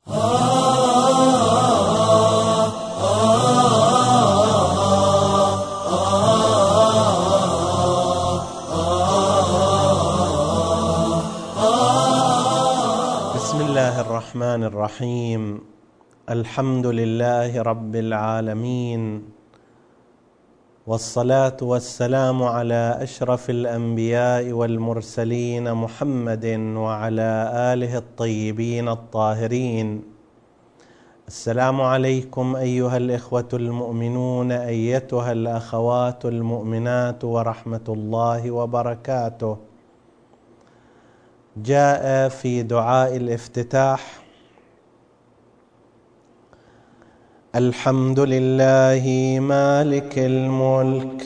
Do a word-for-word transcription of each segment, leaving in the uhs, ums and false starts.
بسم الله الرحمن الرحيم. الحمد لله رب العالمين، والصلاة والسلام على أشرف الأنبياء والمرسلين محمد وعلى آله الطيبين الطاهرين. السلام عليكم أيها الإخوة المؤمنون، أيتها الأخوات المؤمنات، ورحمة الله وبركاته. جاء في دعاء الافتتاح: الحمد لله مالك الملك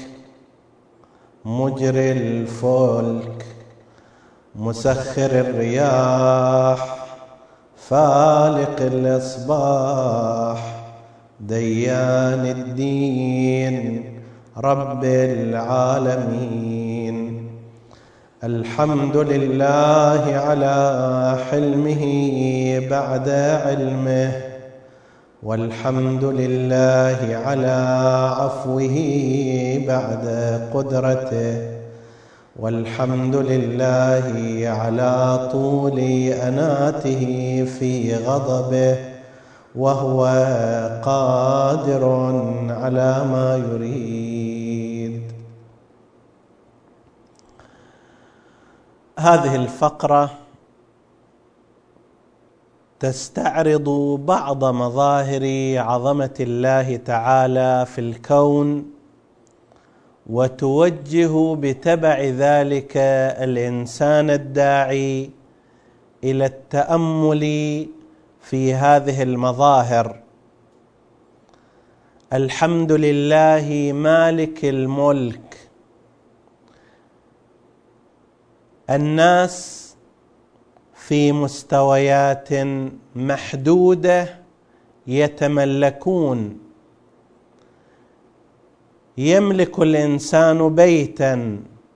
مجري الفلك مسخر الرياح فالق الإصباح ديان الدين رب العالمين. الحمد لله على حلمه بعد علمه، والحمد لله على عفوه بعد قدرته، والحمد لله على طول أناته في غضبه، وهو قادر على ما يريد. هذه الفقرة تستعرض بعض مظاهر عظمة الله تعالى في الكون، وتوجه بتبع ذلك الإنسان الداعي إلى التأمل في هذه المظاهر. الحمد لله مالك الملك. الناس في مستويات محدودة يتملكون. يملك الإنسان بيتا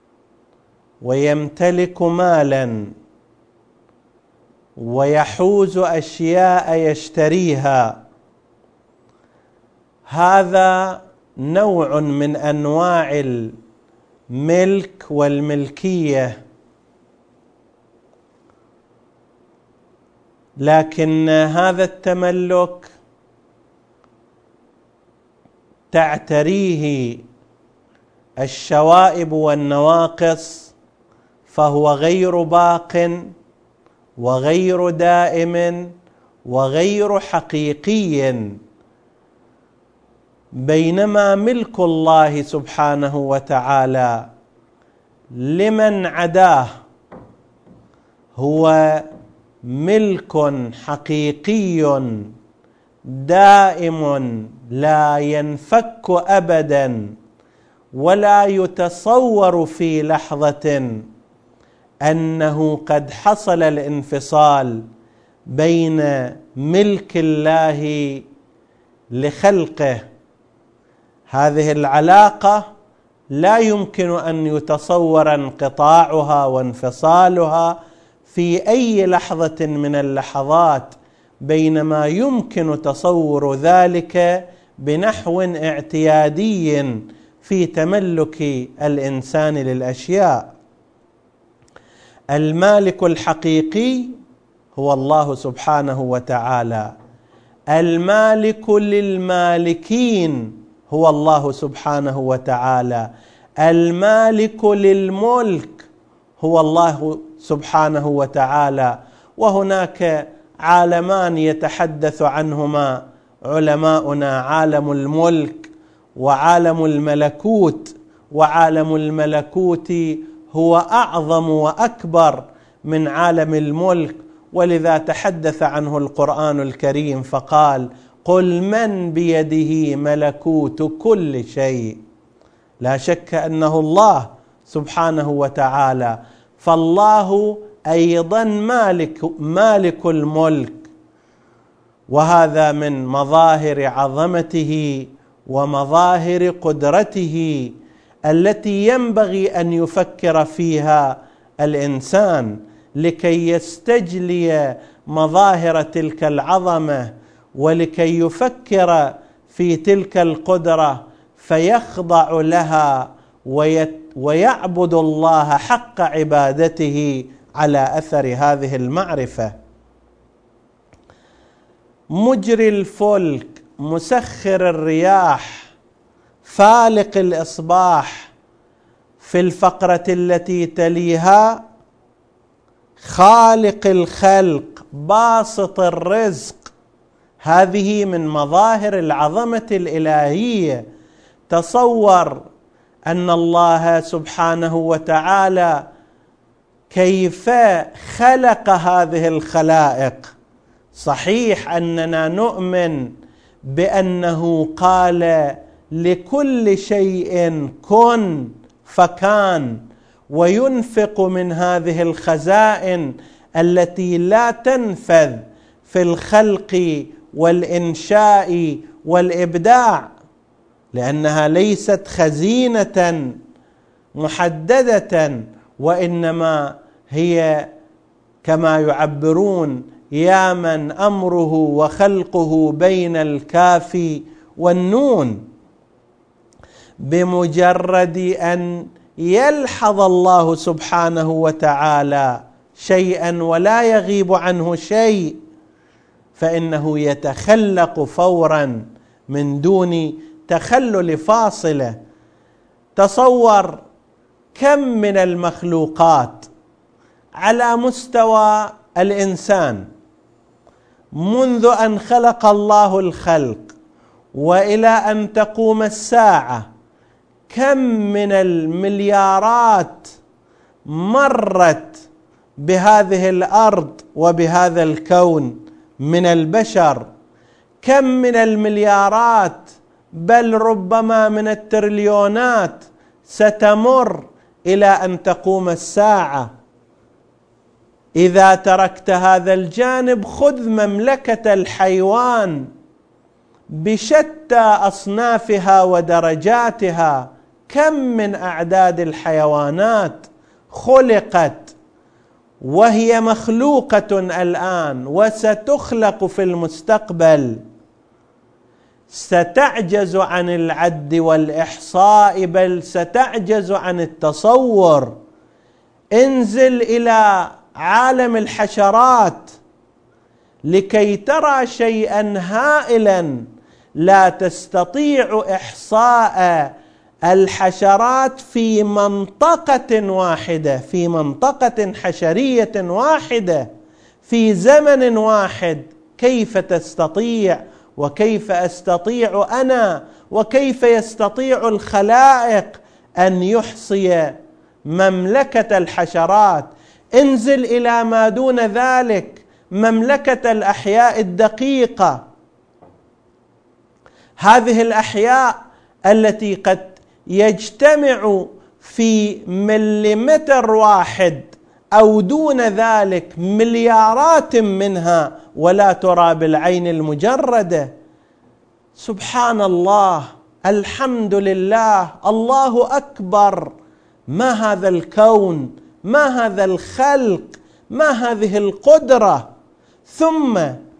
ويمتلك مالا ويحوز أشياء يشتريها. هذا نوع من أنواع الملك والملكية، لكن هذا التملك تعتريه الشوائب والنواقص، فهو غير باق وغير دائم وغير حقيقي. بينما ملك الله سبحانه وتعالى لمن عداه هو ملك حقيقي دائم لا ينفك أبدا، ولا يتصور في لحظة أنه قد حصل الانفصال بين ملك الله لخلقه. هذه العلاقة لا يمكن أن يتصور انقطاعها وانفصالها في أي لحظة من اللحظات، بينما يمكن تصور ذلك بنحو اعتيادي في تملك الإنسان للأشياء. المالك الحقيقي هو الله سبحانه وتعالى. المالك للمالكين هو الله سبحانه وتعالى. المالك للملك هو الله سبحانه وتعالى. وهناك عالمان يتحدث عنهما علماؤنا: عالم الملك وعالم الملكوت. وعالم الملكوت هو أعظم وأكبر من عالم الملك، ولذا تحدث عنه القرآن الكريم فقال: قل من بيده ملكوت كل شيء. لا شك أنه الله سبحانه وتعالى. فالله أيضا مالك مالك الملك، وهذا من مظاهر عظمته ومظاهر قدرته التي ينبغي أن يفكر فيها الإنسان لكي يستجلي مظاهر تلك العظمة ولكي يفكر في تلك القدرة فيخضع لها ويعبد الله حق عبادته على أثر هذه المعرفة. مجري الفلك، مسخر الرياح، فالق الإصباح. في الفقرة التي تليها خالق الخلق، باسط الرزق. هذه من مظاهر العظمة الإلهية. تصور أن الله سبحانه وتعالى كيف خلق هذه الخلائق. صحيح أننا نؤمن بأنه قال لكل شيء كن فكان، وينفق من هذه الخزائن التي لا تنفذ في الخلق والإنشاء والإبداع، لأنها ليست خزينة محددة، وإنما هي كما يعبرون يا من أمره وخلقه بين الكاف والنون. بمجرد أن يلحظ الله سبحانه وتعالى شيئا ولا يغيب عنه شيء فإنه يتخلق فورا من دون تخلل فاصلة. تصور كم من المخلوقات على مستوى الإنسان منذ أن خلق الله الخلق وإلى أن تقوم الساعة، كم من المليارات مرت بهذه الأرض وبهذا الكون من البشر، كم من المليارات بل ربما من التريليونات ستمر إلى أن تقوم الساعة. إذا تركت هذا الجانب خذ مملكة الحيوان بشتى أصنافها ودرجاتها. كم من أعداد الحيوانات خلقت وهي مخلوقة الآن وستخلق في المستقبل، ستعجز عن العد والإحصاء، بل ستعجز عن التصور. انزل إلى عالم الحشرات لكي ترى شيئا هائلا لا تستطيع إحصاء الحشرات في منطقة واحدة، في منطقة حشرية واحدة في زمن واحد. كيف تستطيع وكيف أستطيع أنا وكيف يستطيع الخلائق أن يحصي مملكة الحشرات؟ انزل إلى ما دون ذلك، مملكة الأحياء الدقيقة، هذه الأحياء التي قد يجتمع في مليمتر واحد أو دون ذلك مليارات منها ولا ترى بالعين المجردة. سبحان الله، الحمد لله، الله أكبر. ما هذا الكون، ما هذا الخلق، ما هذه القدرة. ثم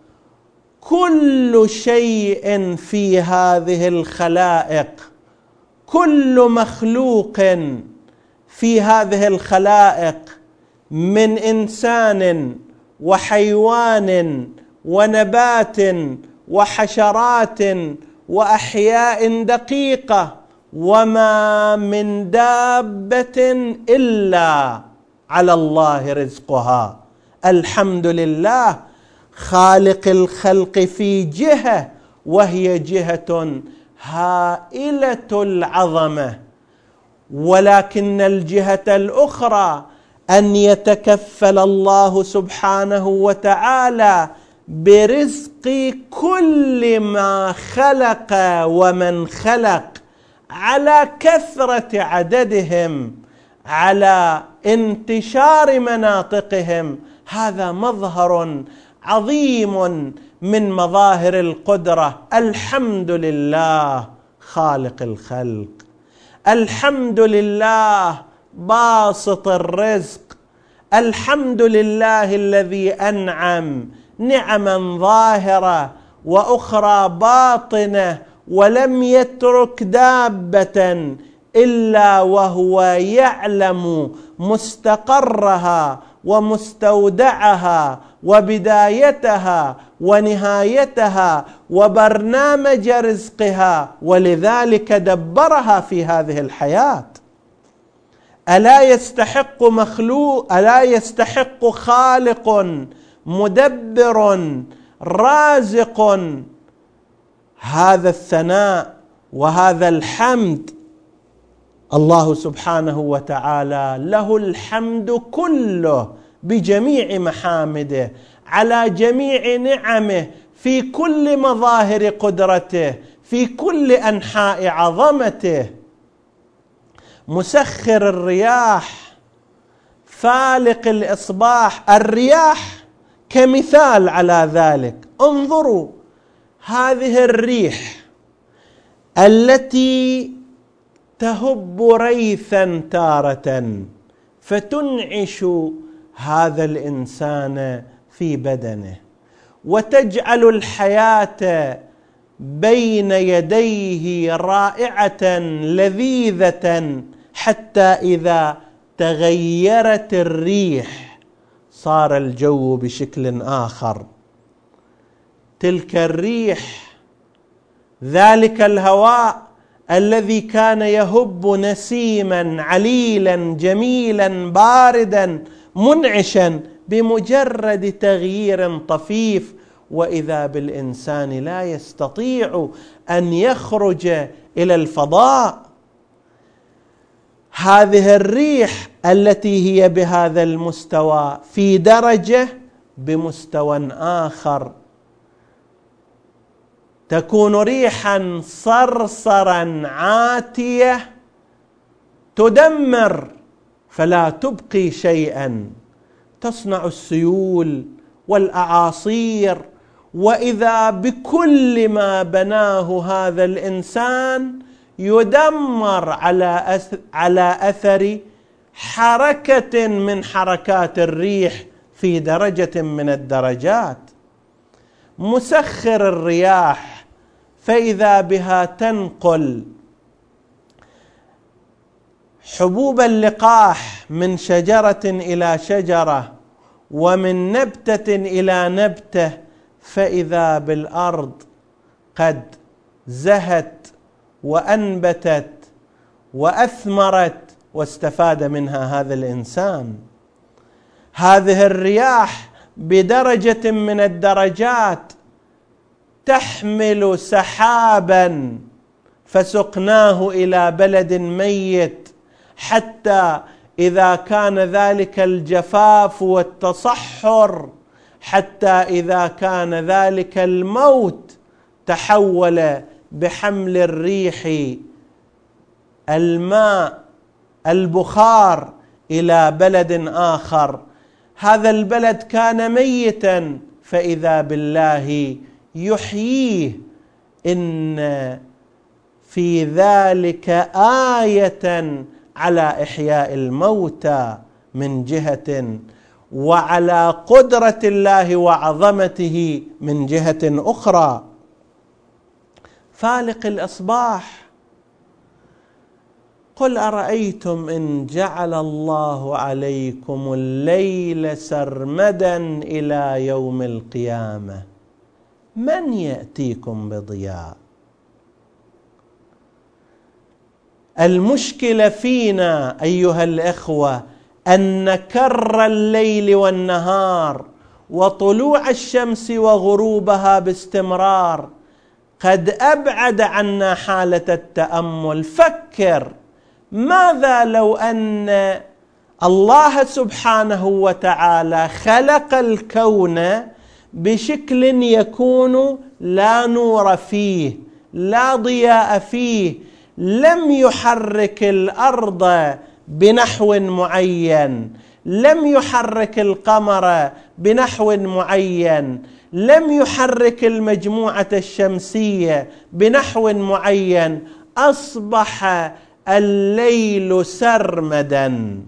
كل شيء في هذه الخلائق، كل مخلوق في هذه الخلائق من إنسان وحيوان ونبات وحشرات وأحياء دقيقة، وما من دابة إلا على الله رزقها. الحمد لله، خالق الخلق في جهة، وهي جهة هائلة العظمة، ولكن الجهة الأخرى أن يتكفل الله سبحانه وتعالى برزق كل ما خلق ومن خلق على كثرة عددهم، على انتشار مناطقهم. هذا مظهر عظيم من مظاهر القدرة. الحمد لله خالق الخلق، الحمد لله باسط الرزق، الحمد لله الذي أنعم نعما ظاهرة وأخرى باطنة، ولم يترك دابة إلا وهو يعلم مستقرها ومستودعها وبدايتها ونهايتها وبرنامج رزقها، ولذلك دبرها في هذه الحياة. ألا يستحق مخلوق، ألا يستحق خالق مدبر رازق هذا الثناء وهذا الحمد؟ الله سبحانه وتعالى له الحمد كله بجميع محامده، على جميع نعمه، في كل مظاهر قدرته، في كل أنحاء عظمته. مسخر الرياح، فالق الإصباح. الرياح كمثال على ذلك. انظروا هذه الريح التي تهب ريثا تارة فتنعش هذا الإنسان في بدنه، وتجعل الحياة بين يديه رائعة لذيذة، حتى إذا تغيرت الريح صار الجو بشكل آخر. تلك الريح، ذلك الهواء الذي كان يهب نسيما عليلا جميلا باردا منعشا، بمجرد تغيير طفيف وإذا بالإنسان لا يستطيع أن يخرج إلى الفضاء. هذه الريح التي هي بهذا المستوى في درجة، بمستوى آخر تكون ريحا صرصرا عاتية تدمر فلا تبقي شيئا، تصنع السيول والأعاصير، وإذا بكل ما بناه هذا الإنسان يدمر على على أثر حركة من حركات الريح في درجة من الدرجات. مسخر الرياح، فإذا بها تنقل حبوب اللقاح من شجرة إلى شجرة ومن نبتة إلى نبتة، فإذا بالأرض قد زهت وأنبتت وأثمرت واستفاد منها هذا الإنسان. هذه الرياح بدرجة من الدرجات تحمل سحابا فسقناه إلى بلد ميت، حتى إذا كان ذلك الجفاف والتصحر، حتى إذا كان ذلك الموت، تحول بحمل الريح الماء البخار إلى بلد آخر. هذا البلد كان ميتا فإذا بالله يحييه. إن في ذلك آية على إحياء الموتى من جهة، وعلى قدرة الله وعظمته من جهة أخرى. فالق الإصباح، قل أرأيتم إن جعل الله عليكم الليل سرمدا إلى يوم القيامة من يأتيكم بضياء؟ المشكلة فينا أيها الإخوة أن كر الليل والنهار وطلوع الشمس وغروبها باستمرار قد أبعد عنا حالة التأمل. فكر، ماذا لو أن الله سبحانه وتعالى خلق الكون بشكل يكون لا نور فيه، لا ضياء فيه، لم يحرك الأرض بنحو معين، لم يحرك القمر بنحو معين، لم يحرك المجموعة الشمسية بنحو معين، أصبح الليل سرمدا،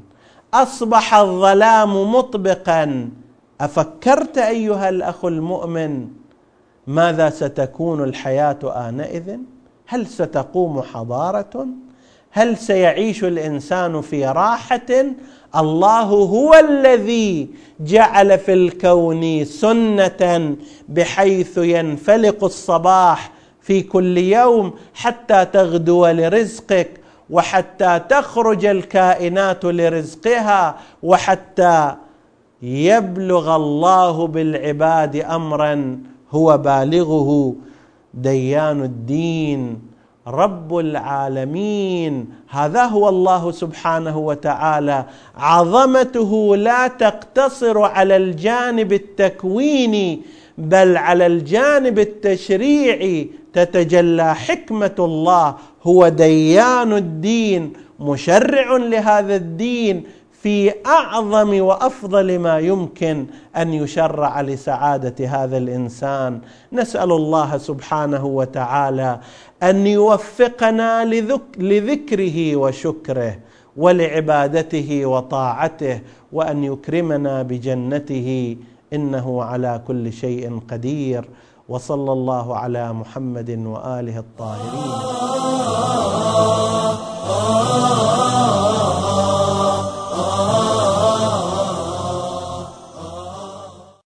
أصبح الظلام مطبقا. أفكرت أيها الأخ المؤمن ماذا ستكون الحياة آنئذ؟ هل ستقوم حضارة؟ هل سيعيش الإنسان في راحة؟ الله هو الذي جعل في الكون سنة بحيث ينفلق الصباح في كل يوم حتى تغدو لرزقك، وحتى تخرج الكائنات لرزقها، وحتى يبلغ الله بالعباد أمرا هو بالغه ديان الدين رب العالمين. هذا هو الله سبحانه وتعالى. عظمته لا تقتصر على الجانب التكويني بل على الجانب التشريعي تتجلى حكمة الله. هو ديان الدين، مشرع لهذا الدين في أعظم وأفضل ما يمكن أن يشرع لسعادة هذا الإنسان. نسأل الله سبحانه وتعالى أن يوفقنا لذكره وشكره ولعبادته وطاعته، وأن يكرمنا بجنته، إنه على كل شيء قدير. وصلى الله على محمد وآله الطاهرين.